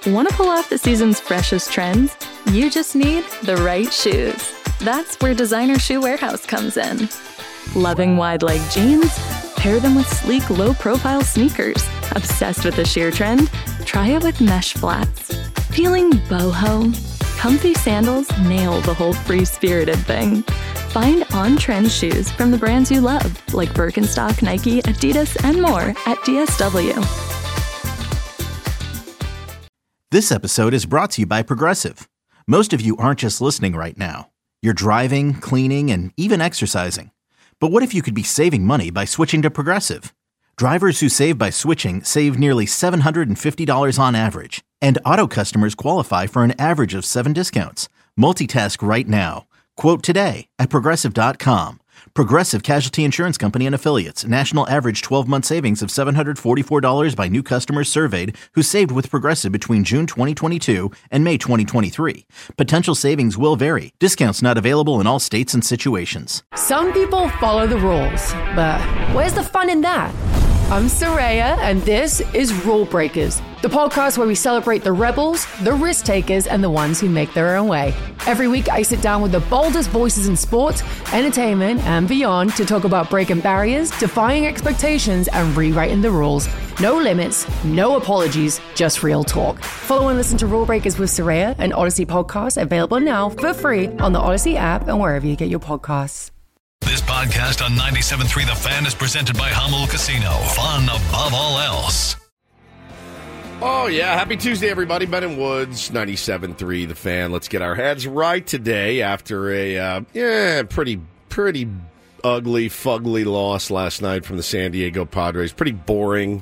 Want to pull off the season's freshest trends? You just need the right shoes. That's where Designer Shoe Warehouse comes in. Loving wide-leg jeans? Pair them with sleek, low-profile sneakers. Obsessed with the sheer trend? Try it with mesh flats. Feeling boho? Comfy sandals nail the whole free-spirited thing. Find on-trend shoes from the brands you love, like Birkenstock, Nike, Adidas, and more at DSW. This episode is brought to you by Progressive. Most of you aren't just listening right now. You're driving, cleaning, and even exercising. But what if you could be saving money by switching to Progressive? Drivers who save by switching save nearly $750 on average. And auto customers qualify for an average of 7 discounts. Multitask right now. Quote today at Progressive.com. Progressive Casualty Insurance Company and Affiliates. National average 12-month savings of $744 by new customers surveyed who saved with Progressive between June 2022 and May 2023. Potential savings will vary. Discounts not available in all states and situations. Some people follow the rules, but where's the fun in that? I'm Soraya, and this is Rule Breakers, the podcast where we celebrate the rebels, the risk takers, and the ones who make their own way. Every week, I sit down with the boldest voices in sports, entertainment, and beyond to talk about breaking barriers, defying expectations, and rewriting the rules. No limits, no apologies, just real talk. Follow and listen to Rule Breakers with Soraya, an Odyssey podcast available now for free on the Odyssey app and wherever you get your podcasts. This podcast on 97.3 The Fan is presented by Hummel Casino. Fun above all else. Oh, yeah. Happy Tuesday, everybody. Ben and Woods, 97.3 The Fan. Let's get our heads right today after a pretty ugly, fugly loss last night from the San Diego Padres. Pretty boring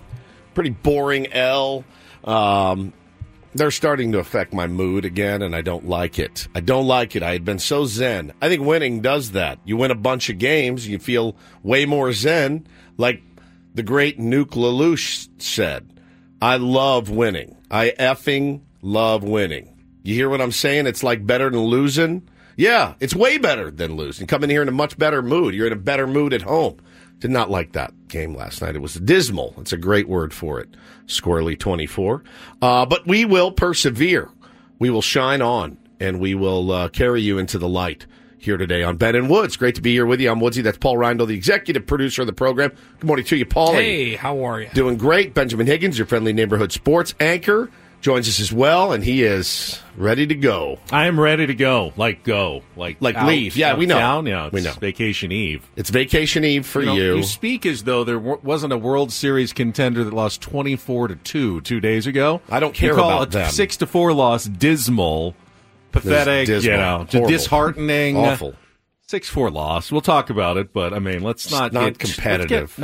L. They're starting to affect my mood again, and I don't like it. I had been so zen. I think winning does that. You win a bunch of games, you feel way more zen. Like the great Nuke LaLoosh said, I love winning. I effing love winning. You hear what I'm saying? It's like better than losing. Yeah, it's way better than losing. Come in here in a much better mood. You're in a better mood at home. Did not like that game last night. It was dismal. It's a great word for it. Squirrely 24. But we will persevere. We will shine on, and we will carry you into the light here today on Ben and Woods. Great to be here with you. I'm Woodsy. That's Paul Reindl, the executive producer of the program. Good morning to you, Paulie. Hey, how are you? Doing great. Benjamin Higgins, your friendly neighborhood sports anchor, joins us as well, and he is ready to go. I am ready to go. Like out, leave. Yeah, we know. Town. Yeah, we know. Vacation Eve. It's vacation eve for you. You speak as though there wasn't a World Series contender that lost 24-2 2 days ago. I don't care about them. 6-4 loss dismal, pathetic, dismal. Disheartening. Awful. 6-4 loss. We'll talk about it, but I mean, let's not get competitive.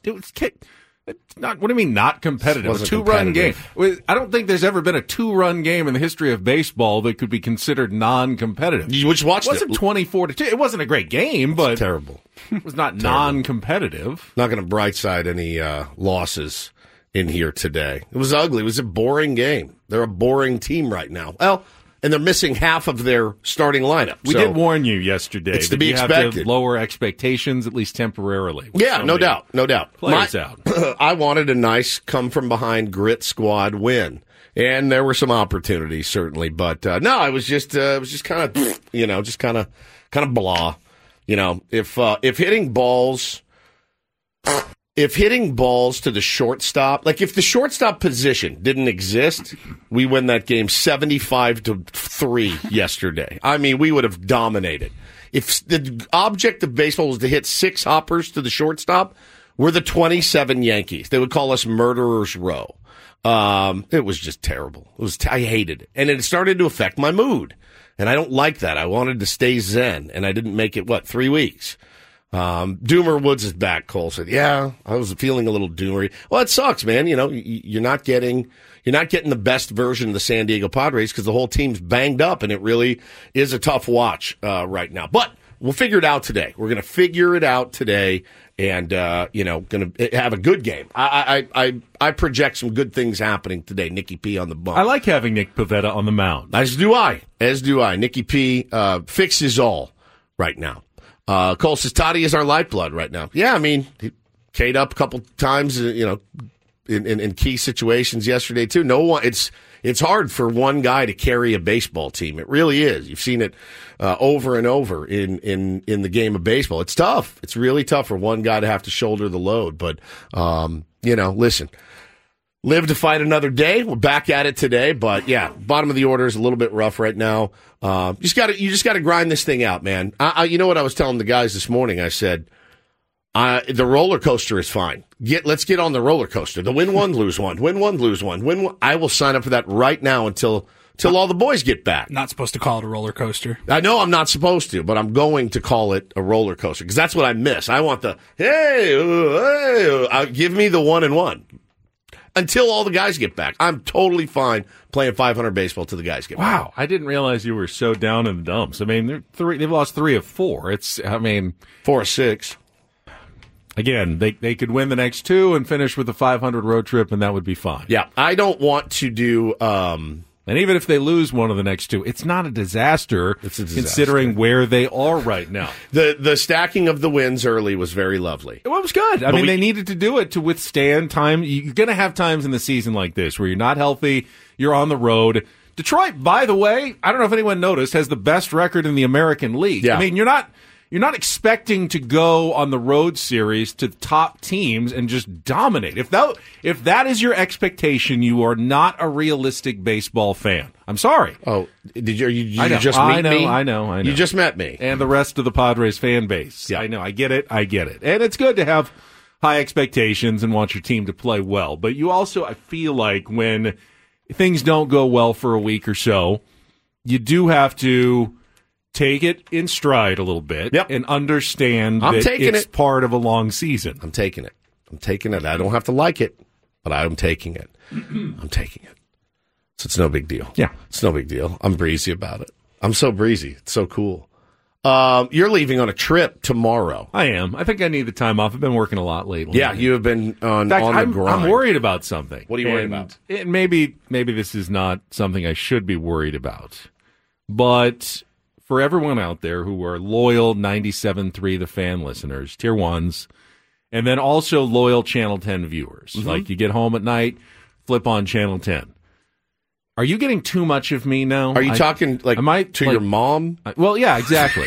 What do you mean not competitive? A two-run game. I don't think there's ever been a two-run game in the history of baseball that could be considered non-competitive. You just watched it. It wasn't 24-2. It wasn't a great game, but terrible. It was not non-competitive. Not going to brightside any losses in here today. It was ugly. It was a boring game. They're a boring team right now. Well, and they're missing half of their starting lineup. We did warn you yesterday. It's to be expected. Have to lower expectations, at least temporarily. Yeah, no doubt. Players out. I wanted a nice come-from-behind grit squad win. And there were some opportunities, certainly. But, no, it was just kind of, blah. If hitting balls to the shortstop, like if the shortstop position didn't exist, we win that game 75-3 yesterday. I mean, we would have dominated. If the object of baseball was to hit 6 hoppers to the shortstop, we're the 27 Yankees. They would call us Murderers Row. It was just terrible. I hated it. And it started to affect my mood. And I don't like that. I wanted to stay zen, and I didn't make it, 3 weeks? Doomer Woods is back, Cole said. Yeah, I was feeling a little doomery. Well, it sucks, man. You're not getting the best version of the San Diego Padres because the whole team's banged up, and it really is a tough watch right now. But we'll figure it out today. We're going to figure it out today and, going to have a good game. I project some good things happening today. Nicky P on the bump. I like having Nick Pivetta on the mound. As do I. Nicky P fixes all right now. Cole says Toddy is our lifeblood right now. Yeah, I mean, he K'd up a couple times, in key situations yesterday too. No one, it's It's hard for one guy to carry a baseball team. It really is. You've seen it over and over in the game of baseball. It's tough. It's really tough for one guy to have to shoulder the load. But, listen, live to fight another day. We're back at it today. But, yeah, bottom of the order is a little bit rough right now. You just got to grind this thing out, man. You know what I was telling the guys this morning? I said, the roller coaster is fine. Let's get on the roller coaster. The win one, lose one. Win one, lose one. Win one. I will sign up for that right now until all the boys get back. Not supposed to call it a roller coaster. I know I'm not supposed to, but I'm going to call it a roller coaster because that's what I miss. I want the give me the 1-1 until all the guys get back. I'm totally fine playing 500 baseball till the guys get back. Wow, I didn't realize you were so down in the dumps. I mean, they've lost 3 of 4. 4 of 6. Again, they could win the next 2 and finish with a 500 road trip, and that would be fine. Yeah, I don't want to do. And even if they lose one of the next 2, it's not a disaster. It's a disaster considering where they are right now. The stacking of the wins early was very lovely. Well, it was good. I mean, they needed to do it to withstand time. You're going to have times in the season like this where you're not healthy, you're on the road. Detroit, by the way, I don't know if anyone noticed, has the best record in the American League. Yeah. I mean, you're not expecting to go on the road series to top teams and just dominate. If that is your expectation, you are not a realistic baseball fan. I'm sorry. Oh, did you just meet me? I know. You just met me. And the rest of the Padres fan base. Yeah. I know. I get it. And it's good to have high expectations and want your team to play well. But you also, I feel like when things don't go well for a week or so, you do have to take it in stride a little bit and understand that it's part of a long season. I'm taking it. I don't have to like it, but I'm taking it. I'm taking it. So it's no big deal. Yeah. It's no big deal. I'm breezy about it. I'm so breezy. It's so cool. You're leaving on a trip tomorrow. I am. I think I need the time off. I've been working a lot lately. Yeah, you have been on the grind. I'm worried about something. What are you worried about? Maybe this is not something I should be worried about, but for everyone out there who are loyal 97.3 The Fan listeners, Tier 1s, and then also loyal Channel 10 viewers. Mm-hmm. Like you get home at night, flip on Channel 10. Are you getting too much of me now? Are you talking your mom? Well, yeah, exactly.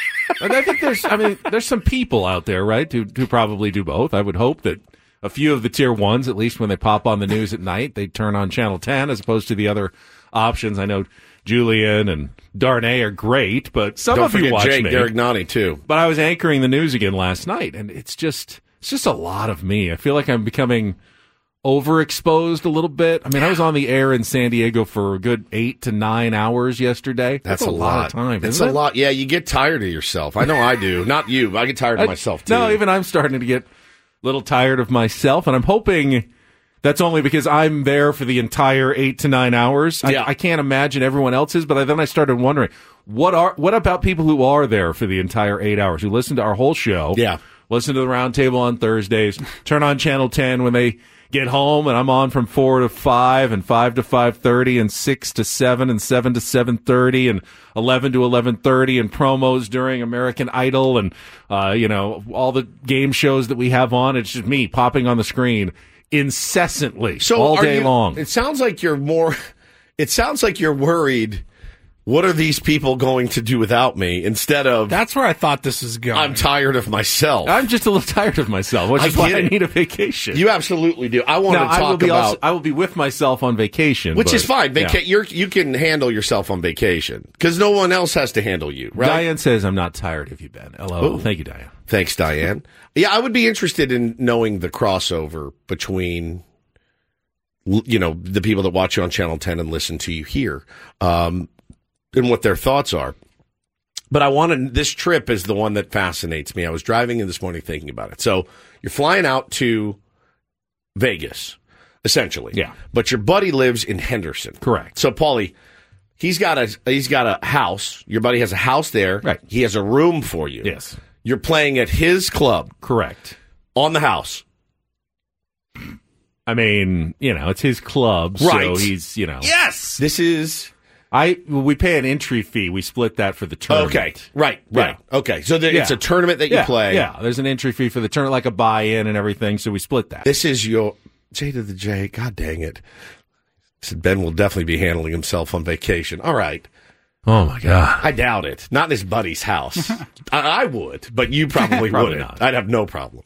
I think there's some people out there, right, who probably do both. I would hope that a few of the Tier 1s, at least when they pop on the news at night, they turn on Channel 10 as opposed to the other options. I know Julian and Darnay are great, but some of you watch Jake me. Garignani too. But I was anchoring the news again last night, and it's just a lot of me. I feel like I'm becoming overexposed a little bit. I mean, I was on the air in San Diego for a good 8 to 9 hours yesterday. That's a lot of time. That's a lot. Yeah, you get tired of yourself. I know I do. Not you. I get tired of myself too. No, even I'm starting to get a little tired of myself, and I'm hoping that's only because I'm there for the entire 8 to 9 hours. Yeah. I can't imagine everyone else is, but then I started wondering, what about people who are there for the entire 8 hours, who listen to our whole show, listen to the Roundtable on Thursdays, turn on Channel 10 when they get home, and I'm on from 4 to 5, and 5 to 5:30, and 6 to 7, and 7 to 7:30, and 11 to 11:30, and promos during American Idol, and all the game shows that we have on. It's just me popping on the screen incessantly, all day long. It sounds like you're worried. What are these people going to do without me? Instead of, that's where I thought this was going. I'm tired of myself. I'm just a little tired of myself, which is why I need a vacation. You absolutely do. I want to talk about. I will be with myself on vacation, which is fine. You can handle yourself on vacation because no one else has to handle you. Right? Diane says, "I'm not tired of you, Ben." Hello, thank you, Diane. Thanks, Diane. Yeah, I would be interested in knowing the crossover between, the people that watch you on Channel 10 and listen to you here, and what their thoughts are. But this trip is the one that fascinates me. I was driving in this morning thinking about it. So you're flying out to Vegas, essentially. Yeah. But your buddy lives in Henderson. Correct. So, Paulie, he's got a house. Your buddy has a house there. Right. He has a room for you. Yes. You're playing at his club. Correct. On the house. I mean, it's his club, right. So he's, Yes! This is... we pay an entry fee. We split that for the tournament. Okay, right. Yeah. Okay, so it's a tournament that you play. Yeah, there's an entry fee for the tournament, like a buy-in and everything, so we split that. This is your... J to the J, god dang it. Said Ben will definitely be handling himself on vacation. All right. Oh, my God. I doubt it. Not in his buddy's house. I would, but you probably wouldn't. Not. I'd have no problem.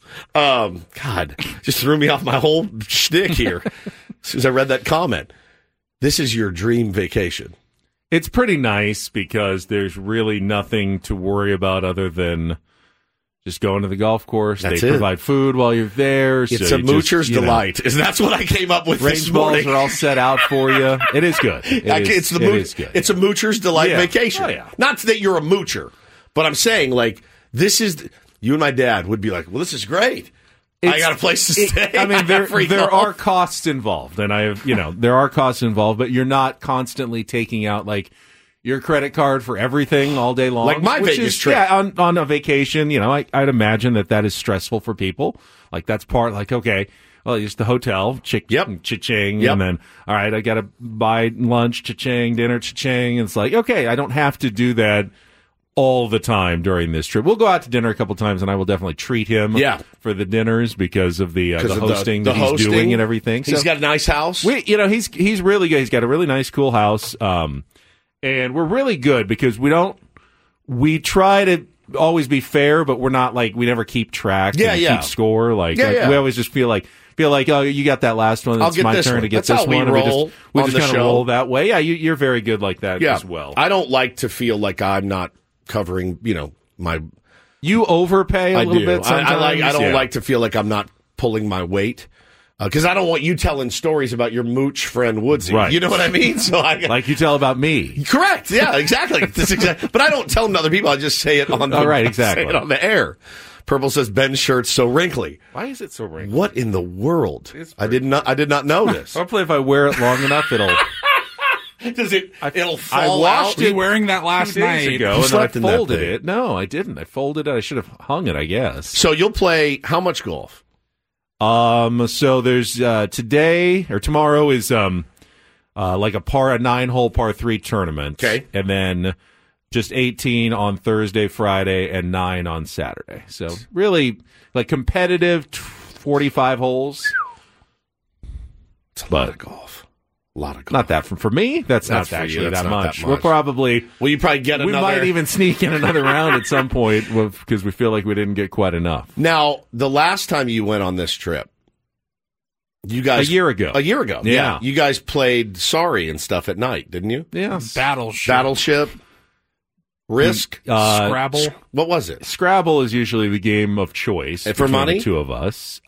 God, just threw me off my whole shtick here as soon as I read that comment. This is your dream vacation. It's pretty nice because there's really nothing to worry about other than just going to the golf course. That's they it. provide food while you're there. It's a moocher's delight. That's what I came up with this Range morning. balls are all set out for you. It is good. It is good. It's a moocher's delight vacation. Oh, yeah. Not that you're a moocher, but I'm saying, like, this is... You and my dad would be like, well, this is great. I got a place to stay. I mean, there golf. are costs involved, and there are costs involved, but you're not constantly taking out, like, your credit card for everything all day long. Like my Vegas trip. Yeah, on a vacation, I'd imagine that is stressful for people. Like, that's part, like, okay, well, it's the hotel, cha-ching, and then, all right, I got to buy lunch, cha-ching, dinner, cha-ching. And it's like, okay, I don't have to do that all the time during this trip. We'll go out to dinner a couple times, and I will definitely treat him for the dinners because of the hosting that he's doing and everything. He's got a nice house. He's really good. He's got a really nice, cool house. And we're really good because we try to always be fair, but we're not like, we never keep track and keep score. We always just feel like, oh, you got that last one. It's my turn to get this one. We just kind of roll that way. Yeah, you're very good like that as well. I don't like to feel like I'm not covering, my... You overpay a little bit sometimes. I don't like to feel like I'm not pulling my weight. Because I don't want you telling stories about your mooch friend Woodsy. Right. You know what I mean? So like you tell about me. Correct. Yeah, exactly. But I don't tell them to other people. I just say it on the exactly. say it on the air. Purple says Ben's shirt's so wrinkly. Why is it so wrinkly? What in the world? I did not know this. Hopefully, if I wear it long enough, it'll. It'll fall I washed out. it wearing that last night ago, and I folded it. No, I didn't. I folded it. I should have hung it, I guess. So you'll play how much golf? So there's today or tomorrow is like a 9-hole par 3 tournament. Okay. And then just 18 on Thursday, Friday, and 9 on Saturday. So really like competitive 45 holes. It's a lot of golf. A lot of golf. Not that for me. That's not actually that much. We'll probably you probably get another. We might even sneak in another round at some point because we feel like we didn't get quite enough. Now, the last time you went on this trip, you guys a year ago. Yeah. You guys played Sorry and stuff at night, didn't you? Yeah. Battleship. Risk. Scrabble. What was it? Scrabble is usually the game of choice for money. The two of us.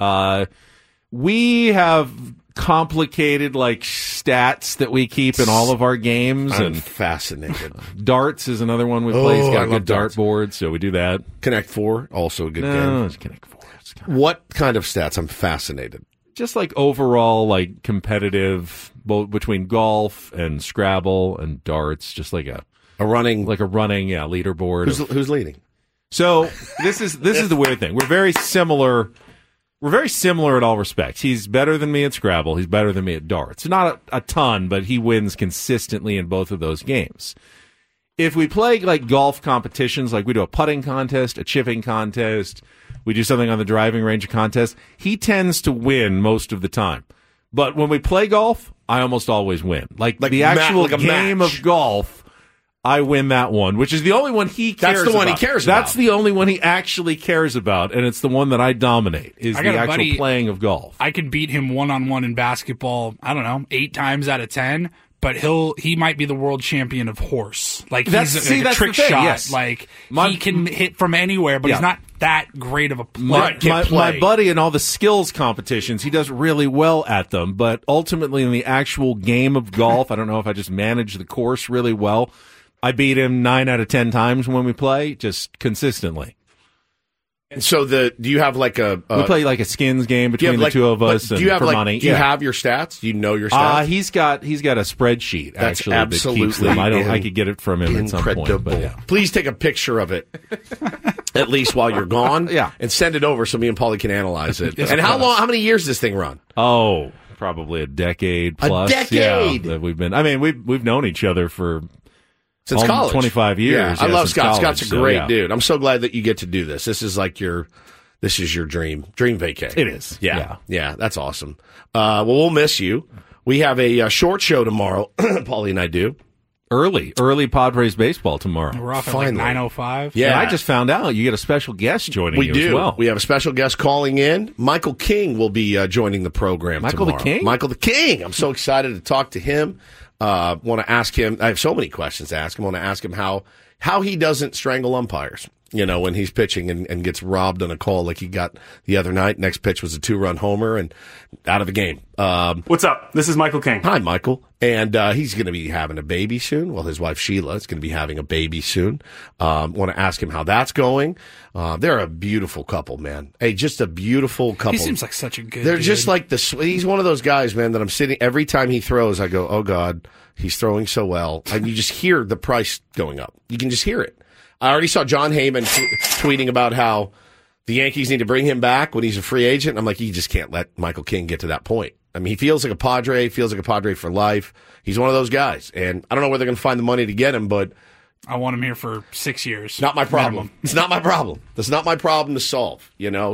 We have complicated like stats that we keep in all of our games. I'm fascinated. Darts is another one we play. He's got a good dart board, so we do that. Connect 4, also a good game. No, it's Connect 4. What kind of stats? I'm fascinated. Just like overall, like competitive, both between golf and Scrabble and darts. Just like a running, leaderboard. Who's leading? So this is the weird thing. We're very similar. We're very similar in all respects. He's better than me at Scrabble. He's better than me at darts. Not a ton, but he wins consistently in both of those games. If we play like golf competitions, like we do a putting contest, a chipping contest, we do something on the driving range contest, he tends to win most of the time. But when we play golf, I almost always win. Like the actual game of golf, I win that one, which is the only one he cares about. That's the one he cares about. That's the only one he actually cares about, and it's the one that I dominate, is the actual playing of golf. I could beat him one-on-one in basketball, I don't know, 8 times out of 10, but he might be the world champion of horse. Like, he's a trick shot. Yes. Like, he can hit from anywhere, but he's not that great of a player. My buddy in all the skills competitions, he does really well at them, but ultimately in the actual game of golf, I don't know if I just manage the course really well. I beat him 9 out of 10 times when we play, just consistently. So do you have like we play like a skins game between the two of us and for money. Do you have your stats? Do you know your stats? He's got a spreadsheet actually that keeps them. I could get it from him at some point. But yeah. Please take a picture of it, at least while you're gone. Yeah, and send it over so me and Paulie can analyze it. And how many years does this thing run? Oh, probably a decade plus. A decade. Yeah, that we've been. I mean, we've known each other since college. 25 years. Yeah, I love Scott. Scott's a great dude. I'm so glad that you get to do this. This is like your dream vacay. It is. Yeah. That's awesome. Well, we'll miss you. We have a short show tomorrow. Paulie and I do. Early Padres baseball tomorrow. We're off at like 9:05. Yeah, and I just found out you get a special guest joining you as well. We have a special guest calling in. Michael King will be joining the program tomorrow. Michael the King? Michael the King. I'm so excited to talk to him. Want to ask him. I have so many questions to ask him. I want to ask him how he doesn't strangle umpires. When he's pitching and gets robbed on a call like he got the other night. Next pitch was a 2-run homer and out of the game. What's up? This is Michael King. Hi, Michael. And he's going to be having a baby soon. Well, his wife Sheila is going to be having a baby soon. Want to ask him how that's going. They're a beautiful couple, man. Hey, just a beautiful couple. He seems like such a good They're dude. just like he's one of those guys, man, that I'm sitting, every time he throws, I go, oh, God, he's throwing so well. And you just hear the price going up. You can just hear it. I already saw John Heyman tweeting about how the Yankees need to bring him back when he's a free agent. I'm like, you just can't let Michael King get to that point. I mean, he feels like a Padre for life. He's one of those guys. And I don't know where they're going to find the money to get him, but I want him here for 6 years. Not my problem. It's not my problem. That's not my problem to solve.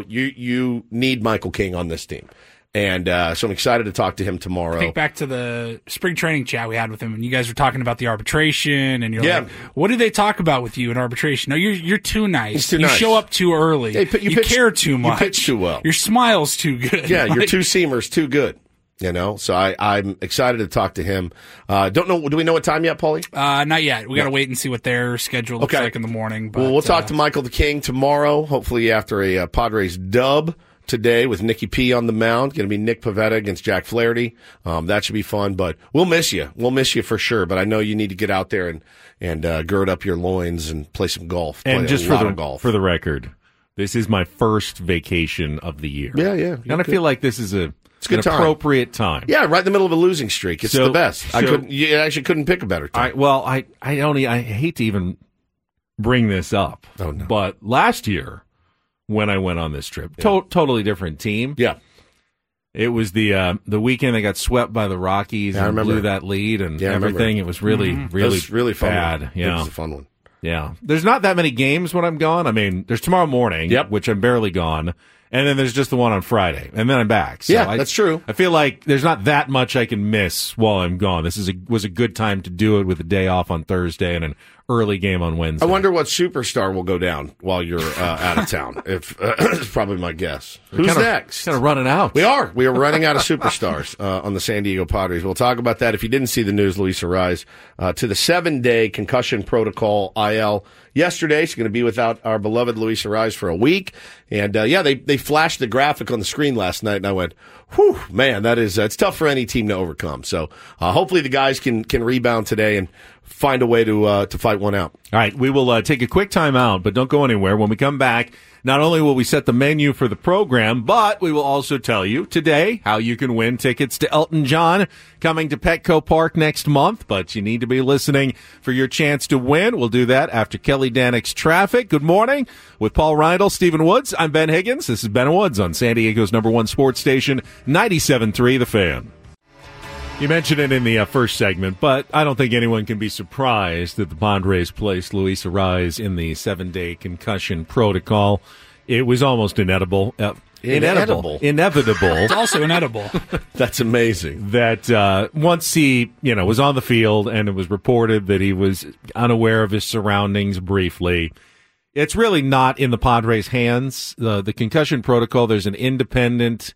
You need Michael King on this team. And so I'm excited to talk to him tomorrow. Think back to the spring training chat we had with him, and you guys were talking about the arbitration, and you're like, what did they talk about with you in arbitration? No, you're too nice. He's too you nice. Show up too early. You care too much. You pitch too well. Your smile's too good. Yeah, your two-seamer's too good. So I'm excited to talk to him. Don't know. Do we know what time yet, Paulie? Not yet. We got to wait and see what their schedule looks like in the morning. But, well, we'll talk to Michael the King tomorrow, hopefully after a Padres dub today with Nicky P on the mound. Going to be Nick Pivetta against Jack Flaherty. That should be fun, but we'll miss you. We'll miss you for sure, but I know you need to get out there and gird up your loins and play some golf. And just for the record, this is my first vacation of the year. Yeah. And I feel like this is an appropriate time. Yeah, right in the middle of a losing streak. It's the best. You actually couldn't pick a better time. I hate to even bring this up. Oh, no. But last year, when I went on this trip, totally different team. Yeah. It was the weekend they got swept by the Rockies and blew that lead and everything. It was really fun bad. One. Yeah. It was a fun one. Yeah. There's not that many games when I'm gone. I mean, there's tomorrow morning, which I'm barely gone. And then there's just the one on Friday, and then I'm back. So that's true. I feel like there's not that much I can miss while I'm gone. This was a good time to do it with a day off on Thursday and an early game on Wednesday. I wonder what superstar will go down while you're out of town. It's probably my guess. Who's next? Kind of running out. We are running out of superstars on the San Diego Padres. We'll talk about that. If you didn't see the news, Luis Arraez to the 7-day concussion protocol IL yesterday. She's going to be without our beloved Luis Arraez for a week. And they flashed the graphic on the screen last night, and I went, whew, man, it's tough for any team to overcome. So hopefully the guys can rebound today and find a way to fight one out. All right, we will take a quick time out, but don't go anywhere. When we come back, not only will we set the menu for the program, but we will also tell you today how you can win tickets to Elton John coming to Petco Park next month. But you need to be listening for your chance to win. We'll do that after Kelly Danick's Traffic. Good morning with Paul Reindl, Stephen Woods. I'm Ben Higgins. This is Ben Woods on San Diego's #1 sports station, 97.3 The Fan. You mentioned it in the first segment, but I don't think anyone can be surprised that the Padres placed Luis Arraez in the 7-day concussion protocol. It was almost inevitable. Inevitable. It's also inedible. That's amazing. That once he, was on the field and it was reported that he was unaware of his surroundings briefly, it's really not in the Padres' hands. The concussion protocol, there's an independent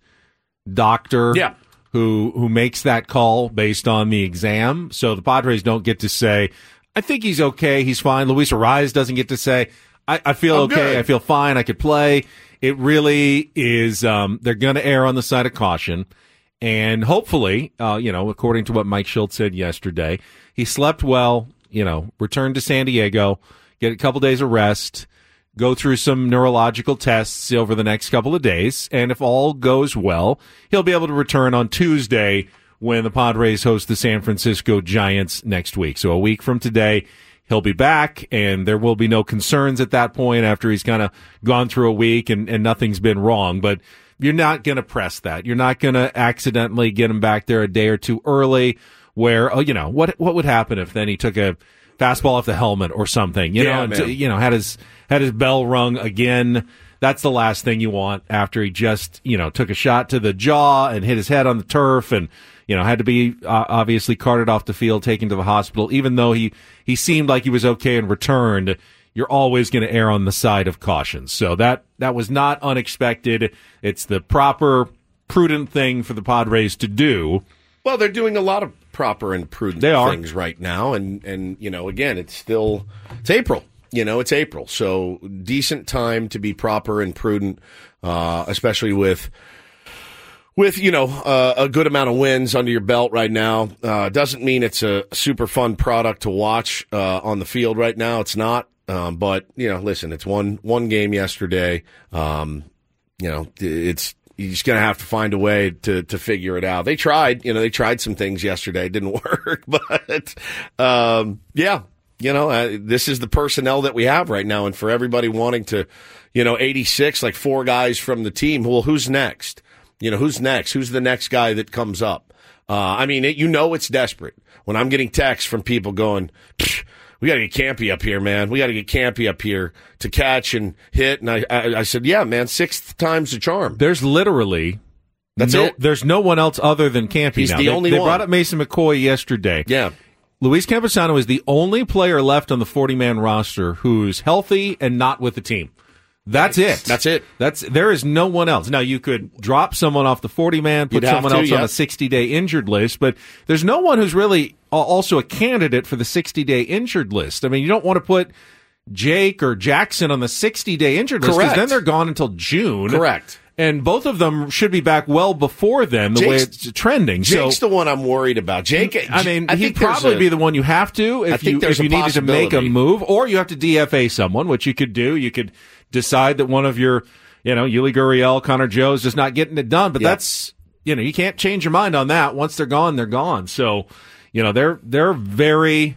doctor. Yeah. Who makes that call based on the exam. So the Padres don't get to say, I think he's okay, he's fine. Luis Arraez doesn't get to say, I feel okay, good. I feel fine, I could play. It really is, they're going to err on the side of caution. And hopefully, according to what Mike Schultz said yesterday, he slept well, returned to San Diego, get a couple days of rest, go through some neurological tests over the next couple of days, and if all goes well, he'll be able to return on Tuesday when the Padres host the San Francisco Giants next week. So a week from today, he'll be back, and there will be no concerns at that point after he's kind of gone through a week and nothing's been wrong. But you're not going to press that. You're not going to accidentally get him back there a day or two early where, what would happen if then he took a fastball off the helmet or something, had his bell rung again. that's the last thing you want after he just, took a shot to the jaw and hit his head on the turf and, had to be obviously carted off the field, taken to the hospital. Even though he seemed like he was okay and returned, you're always going to err on the side of caution. So that was not unexpected. It's the proper, prudent thing for the Padres to do. Well, they're doing a lot of proper and prudent things right now. And again, it's April. It's April. So decent time to be proper and prudent, especially with a good amount of wins under your belt right now. Doesn't mean it's a super fun product to watch on the field right now. It's not. But listen, it's one game yesterday. It's you're just gonna have to find a way to figure it out. They tried. They tried some things yesterday. It didn't work. But this is the personnel that we have right now, and for everybody wanting to, 86, like 4 guys from the team. Well, who's next? Who's next? Who's the next guy that comes up? It's desperate. When I'm getting texts from people going, we got to get Campy up here, man. We got to get Campy up here to catch and hit. And I said, yeah, man, 6th time's the charm. There's literally it. There's no one else other than Campy. He's now. The only one. They brought up Mason McCoy yesterday. Yeah. Luis Campusano is the only player left on the 40-man roster who's healthy and not with the team. That's it. There is no one else. Now, you could drop someone off the 40-man, put someone else on a 60-day injured list, but there's no one who's really also a candidate for the 60-day injured list. I mean, you don't want to put Jake or Jackson on the 60-day injured list because then they're gone until June. Correct. And both of them should be back well before then, way it's trending. Jake's the one I'm worried about. Jake, he'd probably be the one you have to if you needed to make a move, or you have to DFA someone, which you could do. You could decide that one of your, Yuli Gurriel, Connor Joe is just not getting it done. But that's, you can't change your mind on that. Once they're gone, they're gone. So, they're very,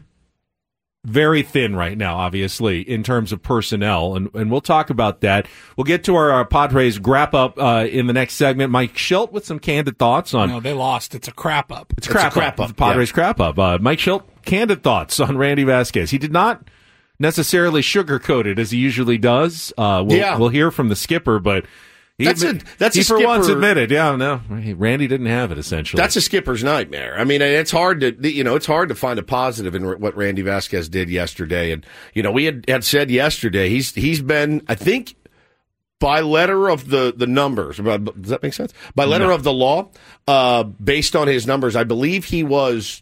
very thin right now, obviously, in terms of personnel. And we'll talk about that. We'll get to our Padres wrap-up in the next segment. Mike Schilt with some candid thoughts on... No, they lost. It's a crap-up. It's a crap-up. The Padres crap-up. Mike Schilt, candid thoughts on Randy Vasquez. He did not necessarily sugarcoat it as he usually does. We'll hear from the skipper, but he for once admitted, Randy didn't have it, essentially. That's a skipper's nightmare. I mean, it's hard to find a positive in what Randy Vasquez did yesterday. And, we had said yesterday, he's been, I think, by letter of the numbers, does that make sense? By letter of the law, based on his numbers, I believe he was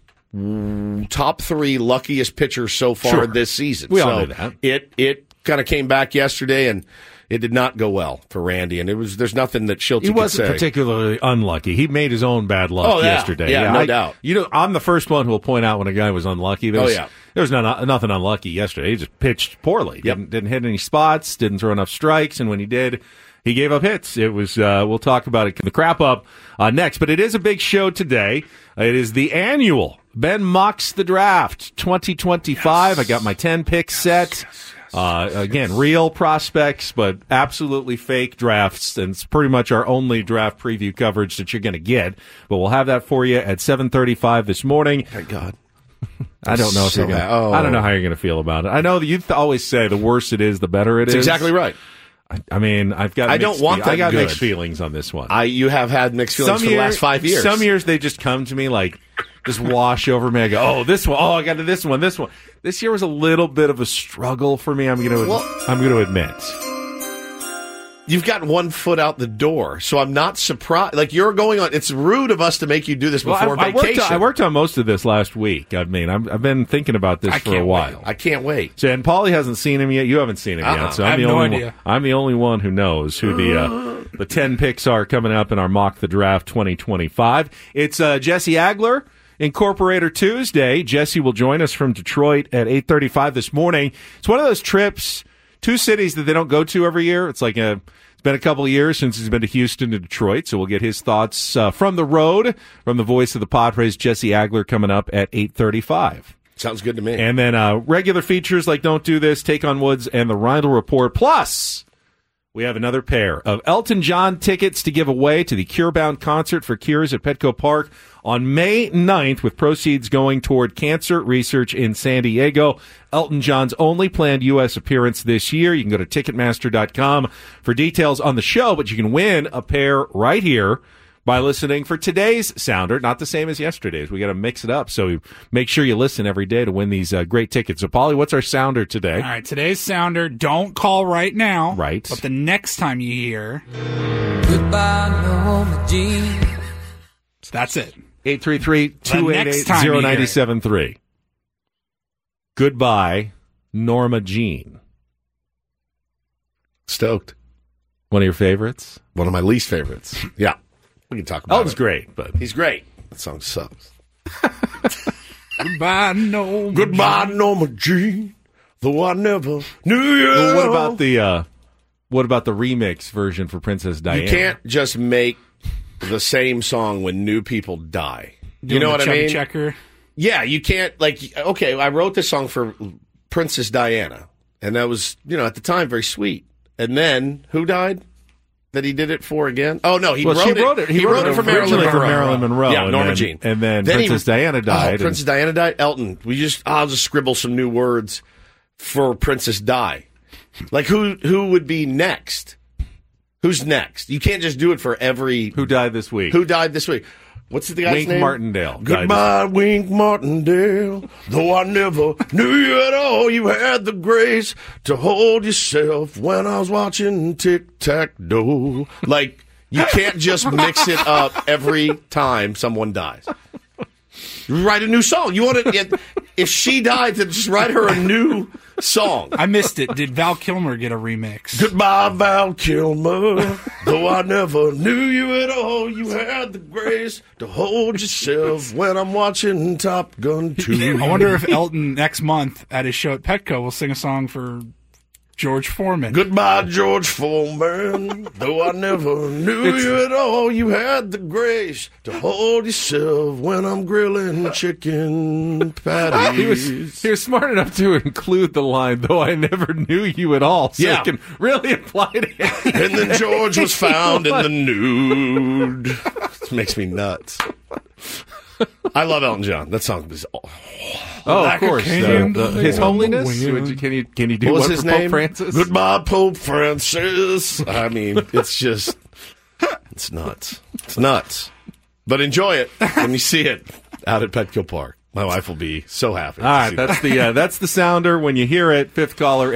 top 3 luckiest pitchers so far this season. We all knew that. It kind of came back yesterday, and it did not go well for Randy, and there's nothing that Schilt could say. He wasn't particularly unlucky. He made his own bad luck yesterday. Yeah, no doubt. I'm the first one who will point out when a guy was unlucky. There was nothing unlucky yesterday. He just pitched poorly. Didn't hit any spots, didn't throw enough strikes, and when he did, he gave up hits. It was, we'll talk about it, the crap up next, but it is a big show today. It is the annual Ben Mocks the Draft 2025. I got my 10 picks set. Again, real prospects, but absolutely fake drafts, and it's pretty much our only draft preview coverage that you're going to get. But we'll have that for you at 7:35 this morning. Thank God. I don't know if you're going to. I don't know how you're going to feel about it. I know that you always say the worse it is, the better it is. That's exactly right. I mean, I've got. I don't want that. I got good. Mixed feelings on this one. You have had mixed feelings for the last 5 years. Some years they just come to me like. Just wash over me. I go, this one. I got to this one. This year was a little bit of a struggle for me. I'm going to admit. You've got one foot out the door, so I'm not surprised. Like, you're going on. It's rude of us to make you do this before vacation. I worked on most of this last week. I mean, I've been thinking about this for a while. I can't wait. So, and Paulie hasn't seen him yet. You haven't seen him yet. So I'm the only one who knows who the 10 picks are coming up in our Mock the Draft 2025. It's Jesse Agler. Incorporator Tuesday. Jesse will join us from Detroit at 8:35 this morning. It's one of those trips, 2 cities that they don't go to every year. It's like it's been a couple of years since he's been to Houston and Detroit, so we'll get his thoughts from the road, from the voice of the Padres, Jesse Agler, coming up at 8:35. Sounds good to me. And then regular features like Don't Do This, Take on Woods, and the Rindle Report. Plus, we have another pair of Elton John tickets to give away to the Curebound concert for Cures at Petco Park on May 9th, with proceeds going toward cancer research in San Diego. Elton John's only planned U.S. appearance this year. You can go to Ticketmaster.com for details on the show, but you can win a pair right here by listening for today's sounder, not the same as yesterday's. We got to mix it up, so make sure you listen every day to win these great tickets. So, Paulie, what's our sounder today? All right, today's sounder, don't call right now. Right. But the next time you hear... Goodbye, Norma Jean. That's it. 833-288-0973. Goodbye, Norma Jean. Stoked. One of your favorites? One of my least favorites. Yeah. We can talk about Elton's great, but he's great. That song sucks. Goodbye, Norma. Goodbye, Norma Jean. Though I never knew you. Well, what about the remix version for Princess Diana? You can't just make the same song when new people die. You know what I mean? Checker. Yeah, you can't, okay, I wrote this song for Princess Diana, and that was, at the time very sweet. And then, who died that he did it for again? Oh, no, he wrote it. He wrote it for Marilyn Monroe. Yeah, Norma Jean. And then Princess Diana died. Princess Diana died? Elton. I'll just scribble some new words for Princess Di. Like, who would be next? Who's next? You can't just do it for every... Who died this week? What's the guy's name? Wink Martindale. Goodbye, Wink Martindale. Though I never knew you at all, you had the grace to hold yourself when I was watching Tic-Tac-Toe. Like, you can't just mix it up every time someone dies. Write a new song. You want to? If she died, then just write her a new song. I missed it. Did Val Kilmer get a remix? Goodbye, Val Kilmer. Though I never knew you at all, you had the grace to hold yourself when I'm watching Top Gun 2. I wonder if Elton next month at his show at Petco will sing a song for George Foreman. Goodbye, George Foreman. Though I never knew you at all, you had the grace to hold yourself when I'm grilling chicken patties. He was smart enough to include the line, though I never knew you at all. So it can really apply to him. And then George was found in the nude. This makes me nuts. I love Elton John. That song is of course. His Holiness. Can you do what one his for name? Pope Francis? Goodbye, Pope Francis. I mean, it's nuts. It's nuts. But enjoy it when you see it out at Petco Park. My wife will be so happy. All right, that's the sounder. When you hear it, fifth caller,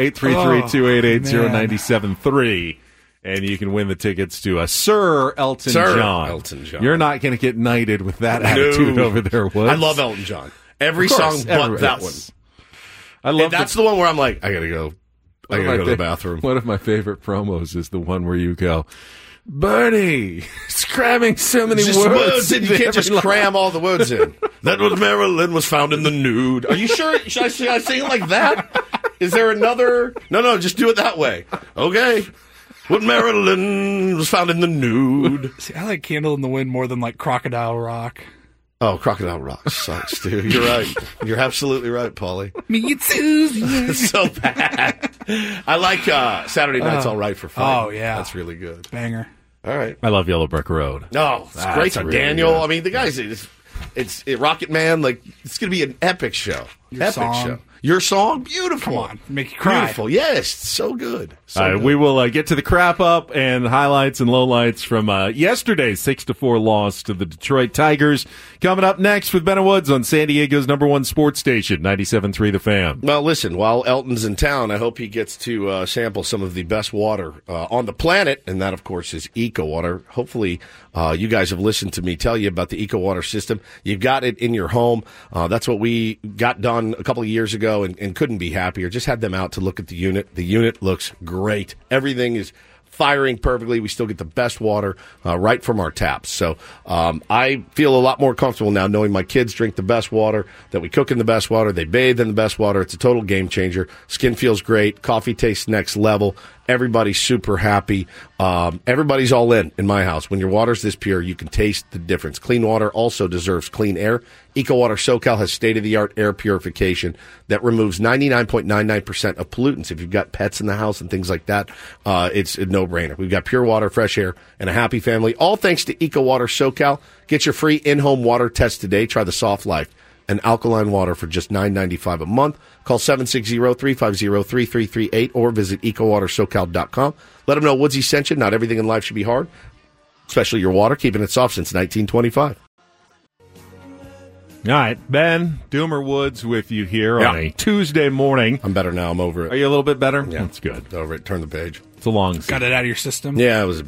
833-288-0973. And you can win the tickets to Sir Elton John. You're not going to get knighted with that attitude over there, Woods. I love Elton John. Every song but that one. That's the one where I'm like, I got to go. I got to go to the bathroom. One of my favorite promos is the one where you go, Bernie, it's cramming so many words in. You can't just cram all the words in. That was Marilyn was found in the nude. Are you sure? Should I sing it like that? Is there another? No, just do it that way. Okay. When Marilyn was found in the nude. See, I like Candle in the Wind more than like Crocodile Rock. Oh, Crocodile Rock sucks, dude. You're right. You're absolutely right, Paulie. Me too. It's so bad. I like Saturday Night's All Right for Fun. Oh, yeah. That's really good. Banger. All right. I love Yellow Brick Road. No, it's great. Really Daniel. Good. I mean, the guys, it's Rocket Man. Like, it's going to be an epic show. Show. Your song? Beautiful. Come on. Make you cry. Beautiful. Yes. So good. All right. We will get to the crap up and highlights and lowlights from yesterday's 6-4 loss to the Detroit Tigers. Coming up next with Ben and Woods on San Diego's #1 sports station, 97.3 The Fan. Well, listen, while Elton's in town, I hope he gets to sample some of the best water on the planet, and that, of course, is Eco Water. Hopefully, you guys have listened to me tell you about the Eco Water system. You've got it in your home. That's what we got done a couple of years ago and couldn't be happier. Just had them out to look at the unit. The unit looks great. Everything is firing perfectly. We still get the best water right from our taps. So I feel a lot more comfortable now knowing my kids drink the best water, that we cook in the best water, they bathe in the best water. It's a total game changer. Skin feels great. Coffee tastes next level. Everybody's super happy. Everybody's all in my house. When your water's this pure, you can taste the difference. Clean water also deserves clean air. EcoWater SoCal has state-of-the-art air purification that removes 99.99% of pollutants. If you've got pets in the house and things like that, it's a no-brainer. We've got pure water, fresh air, and a happy family, all thanks to EcoWater SoCal. Get your free in-home water test today. Try the Soft Life and alkaline water for just $9.95 a month. Call 760-350-3338 or visit EcoWaterSoCal.com. Let them know Woodsy sent you. Not everything in life should be hard, especially your water, keeping it soft since 1925. All right, Ben Doomer Woods with you here on a Tuesday morning. I'm better now. I'm over it. Are you a little bit better? Yeah, that's good. Over it. Turn the page. It's a long season. Got it out of your system. Yeah, it was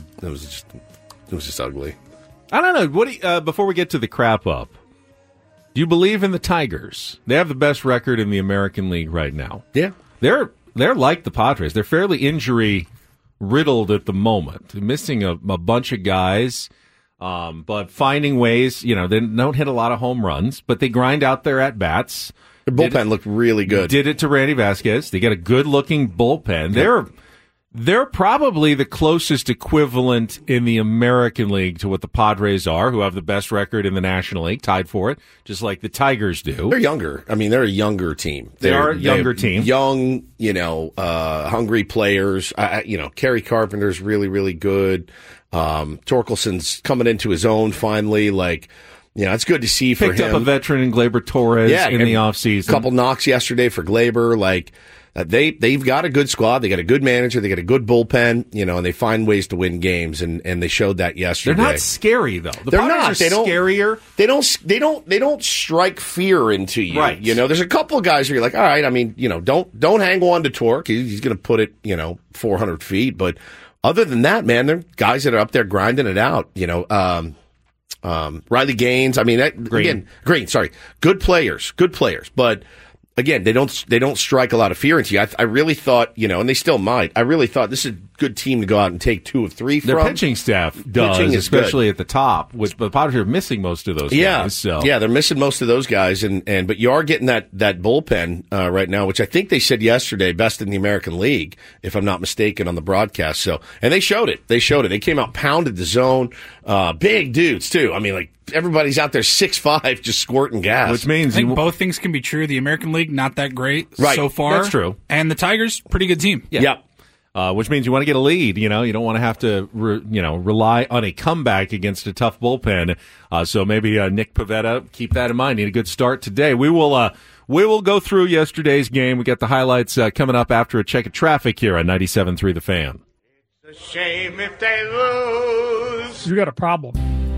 just ugly. I don't know. What before we get to the crap up, do you believe in the Tigers? They have the best record in the American League right now. Yeah, they're like the Padres. They're fairly injury riddled at the moment. They're missing a bunch of guys. But finding ways, they don't hit a lot of home runs, but they grind out their at-bats. Their bullpen looked really good. Did it to Randy Vasquez. They got a good-looking bullpen. Yep. They're probably the closest equivalent in the American League to what the Padres are, who have the best record in the National League, tied for it, just like the Tigers do. They're younger. I mean, they're a younger team. They're a younger team. Young, hungry players. Kerry Carpenter's really, really good. Torkelson's coming into his own finally. It's good to see for him. Picked up a veteran in Gleyber Torres in the offseason. A couple knocks yesterday for Gleyber. They've got a good squad. They got a good manager. They got a good bullpen, and they find ways to win games, and they showed that yesterday. They're not scary though. They're not. They're scarier. They don't strike fear into you. Right. There's a couple of guys where you're like, all right. I mean, don't hang on to Torque. He's going to put it, 400 feet. But other than that, man, they're guys that are up there grinding it out. Riley Gaines. I mean, Green. Sorry, good players. But again, they don't strike a lot of fear into you. I really thought, and they still might. I really thought this is a good team to go out and take 2 of 3 from. Their pitching staff does, especially at the top. Which the Padres are missing most of those guys. So. Yeah, they're missing most of those guys, but you are getting that bullpen right now, which I think they said yesterday best in the American League, if I'm not mistaken, on the broadcast. So, and they showed it. They came out, pounded the zone, big dudes too. I mean, everybody's out there 6'5", just squirting gas. Which means I think both things can be true. The American League, not that great so far. That's true. And the Tigers, pretty good team. Yeah. Yep. Which means you want to get a lead. You don't want to have to, rely on a comeback against a tough bullpen. So maybe Nick Pivetta, keep that in mind. Need a good start today. We will go through yesterday's game. We got the highlights coming up after a check of traffic here on 97.3 The Fan. It's a shame if they lose. You got a problem.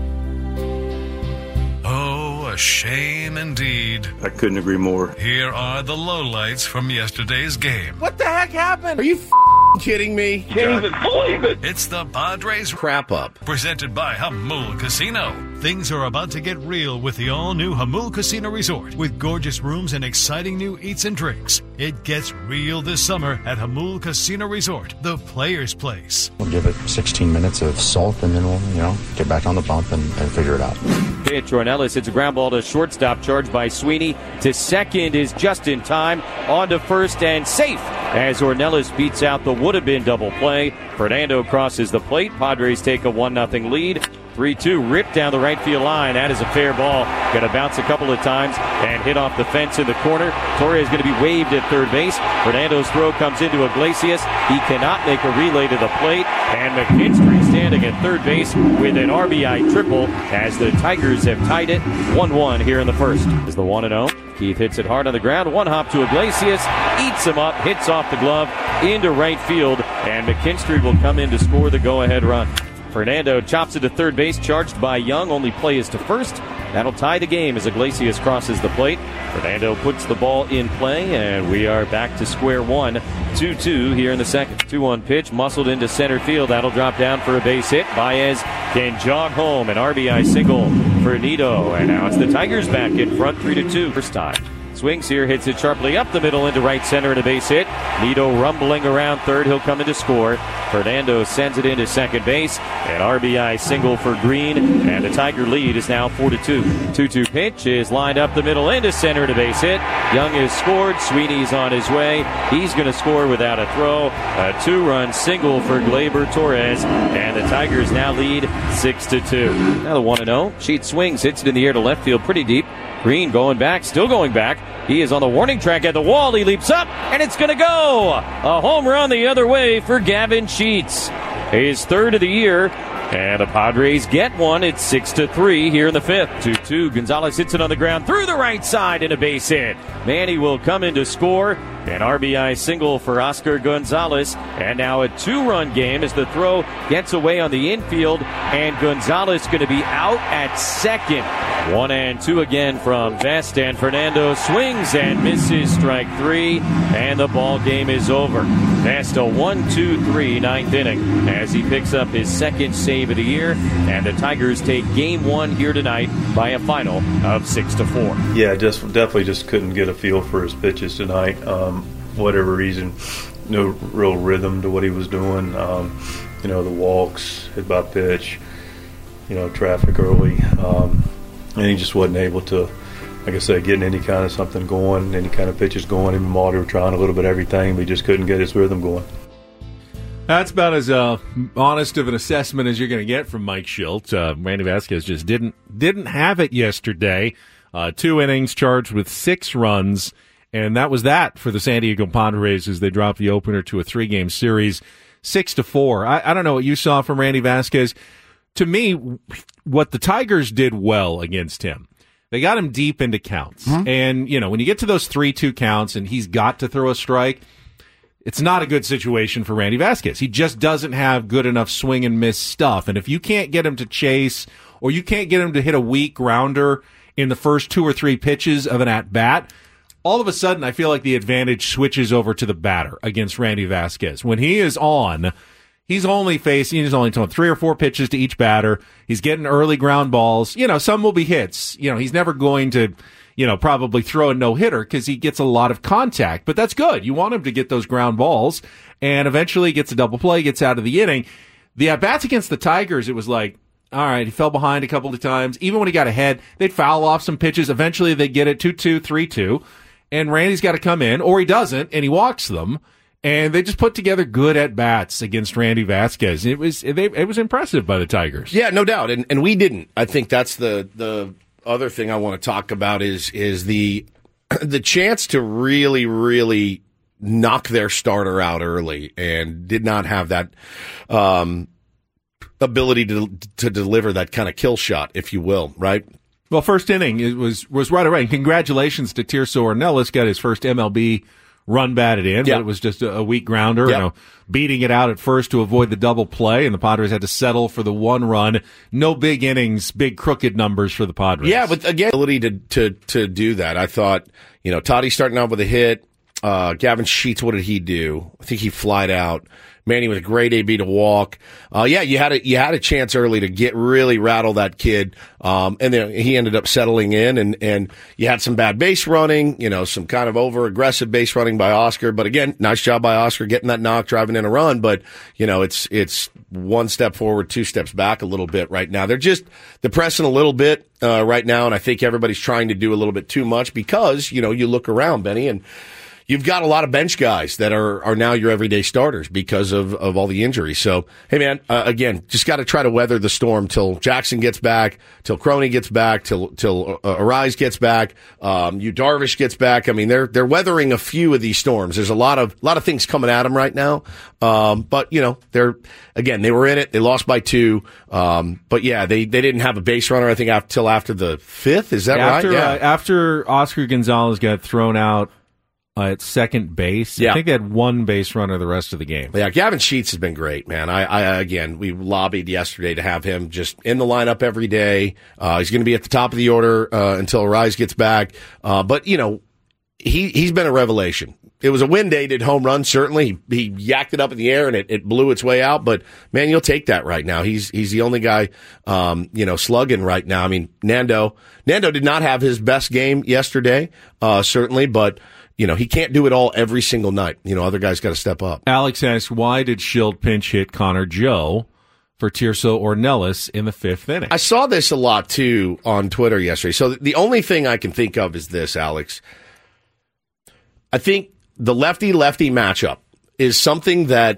Oh, a shame indeed. I couldn't agree more. Here are the lowlights from yesterday's game. What the heck happened? Are you kidding me? Can't even believe it. It's the Padres crap up. Presented by Jamul Casino. Things are about to get real with the all-new Jamul Casino Resort. With gorgeous rooms and exciting new eats and drinks. It gets real this summer at Jamul Casino Resort, the player's place. We'll give it 16 minutes of salt, and then we'll, get back on the bump and figure it out. Pitch, Ornelas hits a ground ball to shortstop, charged by Sweeney. To second is just in time. On to first and safe as Ornelas beats out the would-have-been double play. Fernando crosses the plate. Padres take a 1-0 lead. 3-2 ripped down the right field line. That is a fair ball. Going to bounce a couple of times and hit off the fence in the corner. Torres going to be waved at third base. Fernando's throw comes into Iglesias. He cannot make a relay to the plate. And McKinstry standing at third base with an RBI triple as the Tigers have tied it 1-1 here in the first. Is the 1-0. Keith hits it hard on the ground. One hop to Iglesias. Eats him up. Hits off the glove into right field. And McKinstry will come in to score the go-ahead run. Fernando chops it to third base, charged by Young. Only play is to first. That'll tie the game as Iglesias crosses the plate. Fernando puts the ball in play, and we are back to square one. 2-2 here in the second. 2-1 pitch, muscled into center field. That'll drop down for a base hit. Baez can jog home. An RBI single for Nito. And now it's the Tigers back in front, 3-2. First time. Swings here, hits it sharply up the middle into right center and a base hit. Nido rumbling around third. He'll come in to score. Fernando sends it into second base. An RBI single for Green. And the Tiger lead is now 4-2. 2-2 pitch is lined up the middle into center and a base hit. Young has scored. Sweeney's on his way. He's going to score without a throw. A 2-run single for Gleyber Torres. And the Tigers now lead 6-2. Now the 1-0. Sheets swings, hits it in the air to left field pretty deep. Green going back, still going back. He is on the warning track at the wall. He leaps up, and it's going to go. A home run the other way for Gavin Sheets. His third of the year. And the Padres get one. It's 6-3 here in the fifth. 2-2. Gonzalez hits it on the ground through the right side and a base hit. Manny will come in to score. An RBI single for Oscar Gonzalez. And now a 2-run game as the throw gets away on the infield. And Gonzalez going to be out at second. 1-2 again from Vest. And Fernando swings and misses strike 3. And the ball game is over. Vest a 1-2-3 ninth inning as he picks up his second save of the year. And the Tigers take game 1 here tonight by a final of 6-4. Yeah, definitely just couldn't get a feel for his pitches tonight. Whatever reason, no real rhythm to what he was doing. The walks, hit by pitch, traffic early. And he just wasn't able to, like I said, getting any kind of something going, any kind of pitches going. Even Marty were trying a little bit of everything, but he just couldn't get his rhythm going. That's about as honest of an assessment as you're going to get from Mike Shildt. Randy Vasquez just didn't have it yesterday. 2 innings, charged with 6 runs, and that was that for the San Diego Padres as they dropped the opener to a 3-game series, 6-4. I don't know what you saw from Randy Vasquez. To me, what the Tigers did well against him, they got him deep into counts. Mm-hmm. And, when you get to those 3-2 counts and he's got to throw a strike, it's not a good situation for Randy Vasquez. He just doesn't have good enough swing and miss stuff. And if you can't get him to chase or you can't get him to hit a weak grounder in the first 2 or 3 pitches of an at-bat, all of a sudden I feel like the advantage switches over to the batter against Randy Vasquez. When he is on, he's only throwing 3 or 4 pitches to each batter. He's getting early ground balls. Some will be hits. He's never going to, probably throw a no-hitter because he gets a lot of contact. But that's good. You want him to get those ground balls. And eventually he gets a double play, gets out of the inning. The at-bats against the Tigers, it was like, all right, he fell behind a couple of times. Even when he got ahead, they'd foul off some pitches. Eventually they'd get it 2-2, 3-2. And Randy's got to come in, or he doesn't, and he walks them. And they just put together good at-bats against Randy Vasquez. It was impressive by the Tigers. Yeah, no doubt. And we didn't. I think that's the other thing I want to talk about is the chance to really, really knock their starter out early and did not have that ability to deliver that kind of kill shot, if you will, right? Well, first inning it was right away. And congratulations to Tirso Ornelas, got his first MLB run batted in, but it was just a weak grounder, beating it out at first to avoid the double play, and the Padres had to settle for the 1 run. No big innings, big crooked numbers for the Padres. Yeah, but again, ability to do that. I thought, Toddy starting out with a hit. Gavin Sheets, what did he do? I think he flied out. Manny with a great AB to walk. You had a chance early to really rattle that kid. And then he ended up settling in and you had some bad base running, some kind of over aggressive base running by Oscar. But again, nice job by Oscar getting that knock, driving in a run. But, it's 1 step forward, 2 steps back a little bit right now. They're pressing a little bit, right now. And I think everybody's trying to do a little bit too much because, you look around, Benny, and you've got a lot of bench guys that are now your everyday starters because of all the injuries. So, hey, man, again, just got to try to weather the storm till Jackson gets back, till Croney gets back, till Arise gets back, Yu Darvish gets back. I mean, they're weathering a few of these storms. There's a lot of things coming at them right now. But they were in it. They lost by 2. But yeah, they didn't have a base runner, I think, till after the 5th. Is that right? Yeah. After Oscar Gonzalez got thrown out at second base. I think they had 1 base runner the rest of the game. Yeah, Gavin Sheets has been great, man. We lobbied yesterday to have him just in the lineup every day. He's going to be at the top of the order until Arise gets back. But he's been a revelation. It was a wind-aided home run, certainly. He yacked it up in the air, and it blew its way out. But, man, you'll take that right now. He's the only guy, slugging right now. I mean, Nando did not have his best game yesterday, certainly, but, he can't do it all every single night. Other guys got to step up. Alex asks, why did Schilt pinch hit Connor Joe for Tirso Ornelas in the 5th inning? I saw this a lot, too, on Twitter yesterday. So the only thing I can think of is this, Alex. I think the lefty-lefty matchup is something that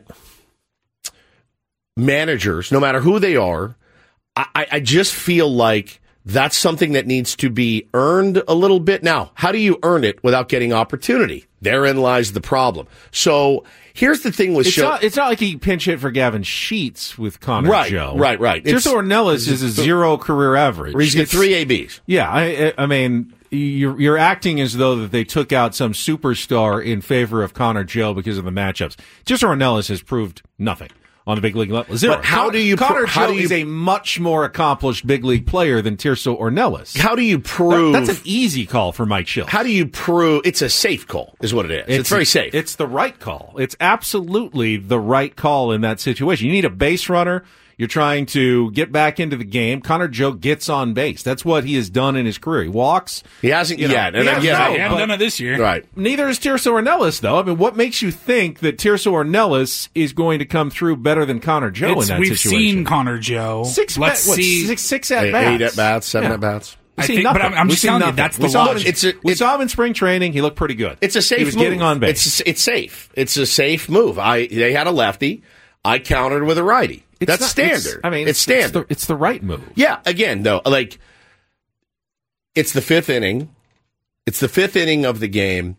managers, no matter who they are, I just feel like that's something that needs to be earned a little bit. Now, how do you earn it without getting opportunity? Therein lies the problem. So here's the thing with Schilt. It's not like he pinch hit for Gavin Sheets with Connor Joe. Right. Tirso Ornelas is a 0 career average. He's got 3 ABs. Yeah, I mean, you're acting as though that they took out some superstar in favor of Connor Joe because of the matchups. Tirso Ornelas has proved nothing on the big league level. 0. But Connor Joe is a much more accomplished big league player than Tirso Ornelas. How do you prove? That's an easy call for Mike Schilt. How do you prove? It's a safe call, is what it is. It's very safe. It's the right call. It's absolutely the right call in that situation. You need a base runner. You're trying to get back into the game. Connor Joe gets on base. That's what he has done in his career. He walks. He hasn't yet. He hasn't done it this year. Right. Neither is Tirso Ornelas, though. I mean, what makes you think that Tirso Ornelas is going to come through better than Connor Joe in that situation? We've seen Connor Joe. Six at-bats. 8 at-bats, 7 at-bats. But I'm just telling you, that's the logic. We saw him in spring training. He looked pretty good. It's a safe move. He was getting on base. It's safe. It's a safe move. They had a lefty. I countered with a righty. That's standard. It's standard. It's the right move. Yeah. Again, though, it's the 5th inning. It's the 5th inning of the game.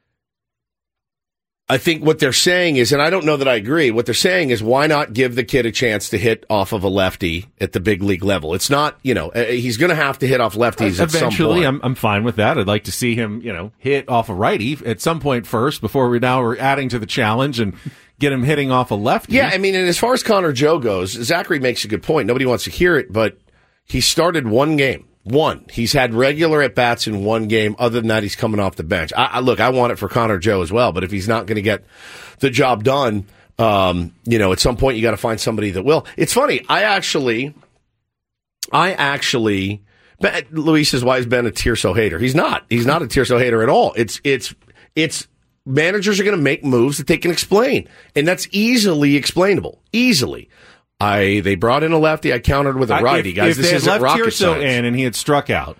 I think what they're saying is, and I don't know that I agree, what they're saying is why not give the kid a chance to hit off of a lefty at the big league level? It's not, he's going to have to hit off lefties at some point. Eventually, I'm fine with that. I'd like to see him, hit off a righty at some point first before we're adding to the challenge and get him hitting off a lefty. Yeah, I mean, and as far as Connor Joe goes, Zachary makes a good point. Nobody wants to hear it, but he started one game. He's had regular at-bats in one game. Other than that, he's coming off the bench. I want it for Connor Joe as well, but if he's not going to get the job done, at some point you got to find somebody that will. It's funny. I actually, Luis says, why is Ben a Tirso hater? He's not. He's not a Tirso hater at all. It's managers are going to make moves that they can explain, and that's easily explainable. Easily. They brought in a lefty. I countered with a righty, guys. This isn't rocket science. If they had left Tirso in and he had struck out,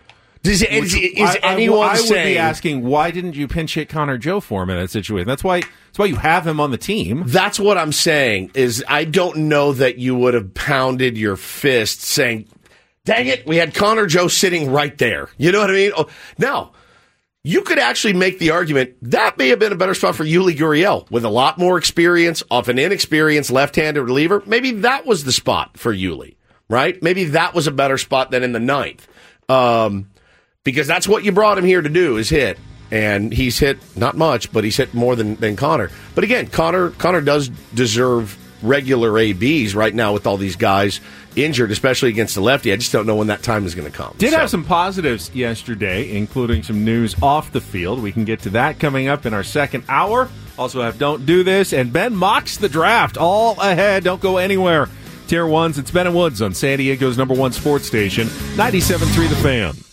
I would be asking, why didn't you pinch hit Connor Joe for him in that situation? That's why you have him on the team. That's what I'm saying. Is I don't know that you would have pounded your fist saying, "Dang it, we had Connor Joe sitting right there." You know what I mean? Now, you could actually make the argument that may have been a better spot for Yuli Gurriel with a lot more experience off an inexperienced left-handed reliever. Maybe that was the spot for Yuli, right? Maybe that was a better spot than in the 9th. Because that's what you brought him here to do, is hit. And he's hit not much, but he's hit more than Connor. But again, Connor does deserve regular ABs right now with all these guys injured, especially against the lefty. I just don't know when that time is going to come. Did have some positives yesterday, including some news off the field. We can get to that coming up in our second hour. Also have Don't Do This, and Ben mocks the draft. All ahead. Don't go anywhere. Tier 1's, it's Ben and Woods on San Diego's #1 sports station, 97.3 The Fan.